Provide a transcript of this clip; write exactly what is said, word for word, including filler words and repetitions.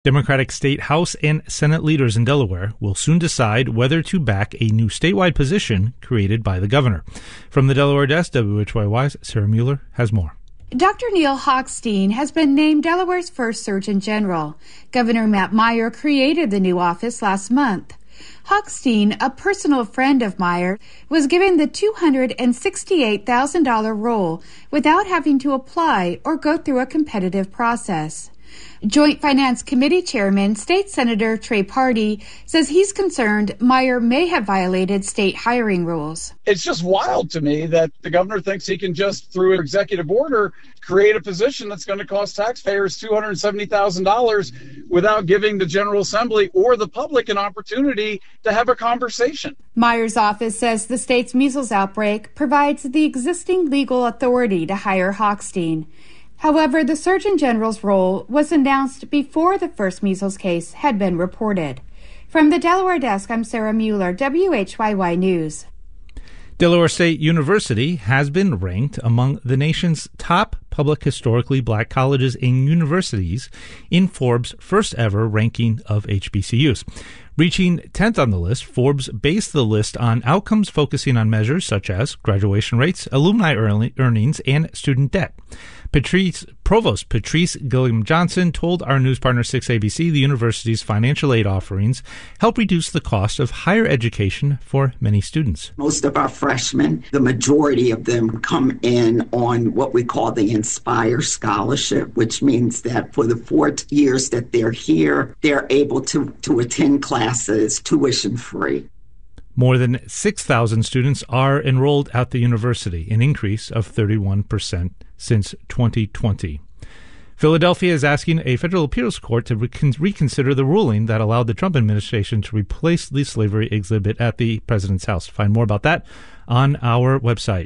Democratic state House and Senate leaders in Delaware will soon decide whether to back a new statewide position created by the governor. From the Delaware desk, W H Y Y's Sarah Mueller has more. Doctor Neil Hochstein has been named Delaware's first Surgeon General. Governor Matt Meyer created the new office last month. Hochstein, a personal friend of Meyer, was given the two hundred sixty-eight thousand dollars role without having to apply or go through a competitive process. Joint Finance Committee Chairman, State Senator Trey Pardy, says he's concerned Meyer may have violated state hiring rules. It's just wild to me that the governor thinks he can just, through an executive order, create a position that's going to cost taxpayers two hundred seventy thousand dollars without giving the General Assembly or the public an opportunity to have a conversation. Meyer's office says the state's measles outbreak provides the existing legal authority to hire Hochstein. However, the Surgeon General's role was announced before the first measles case had been reported. From the Delaware desk, I'm Sarah Mueller, W H Y Y News. Delaware State University has been ranked among the nation's top public historically black colleges and universities in Forbes' first ever ranking of H B C Us. Reaching tenth on the list, Forbes based the list on outcomes focusing on measures such as graduation rates, alumni earnings, and student debt. Patrice, Provost Patrice Gilliam Johnson told our news partner six A B C the university's financial aid offerings help reduce the cost of higher education for many students. Most of our freshmen, the majority of them come in on what we call the Inspire Scholarship, which means that for the four years that they're here, they're able to, to attend classes tuition free. More than six thousand students are enrolled at the university, an increase of thirty-one percent since twenty twenty. Philadelphia is asking a federal appeals court to recon- reconsider the ruling that allowed the Trump administration to replace the slavery exhibit at the president's house. Find more about that on our website.